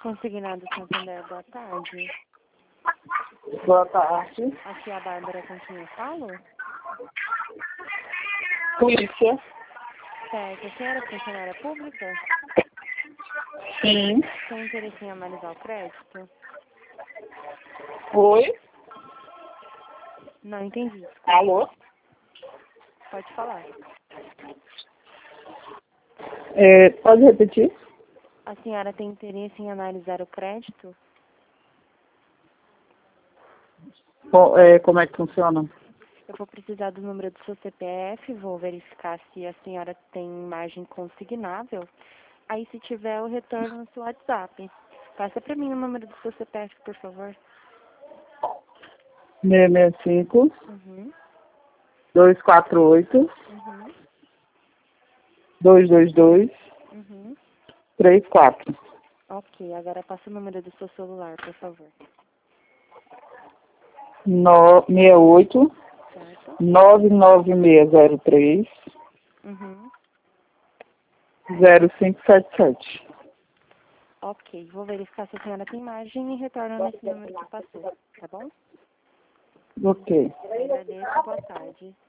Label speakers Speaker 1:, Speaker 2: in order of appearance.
Speaker 1: Consignado Santander, boa tarde.
Speaker 2: Boa tarde.
Speaker 1: Aqui é a Bárbara, com quem eu falo?
Speaker 2: Polícia.
Speaker 1: Certo, a senhora é funcionária pública?
Speaker 2: Sim.
Speaker 1: Tem interesse em analisar o crédito?
Speaker 2: Oi?
Speaker 1: Não entendi.
Speaker 2: Alô?
Speaker 1: Pode falar.
Speaker 2: Pode repetir?
Speaker 1: A senhora tem interesse em analisar o crédito?
Speaker 2: Como é que funciona?
Speaker 1: Eu vou precisar do número do seu CPF, vou verificar se a senhora tem margem consignável. Aí, se tiver, eu retorno no seu WhatsApp. Passa para mim o número do seu CPF, por favor.
Speaker 2: 665
Speaker 1: Uhum,
Speaker 2: 248
Speaker 1: uhum,
Speaker 2: 222
Speaker 1: uhum.
Speaker 2: 34.
Speaker 1: Ok, agora passa o número do seu celular, por favor.
Speaker 2: 68
Speaker 1: Certo?
Speaker 2: 99603
Speaker 1: Uhum.
Speaker 2: 0577.
Speaker 1: Ok, vou verificar se a senhora tem margem e retorno nesse número que passou, tá bom?
Speaker 2: Ok.
Speaker 1: Agradeço, boa tarde.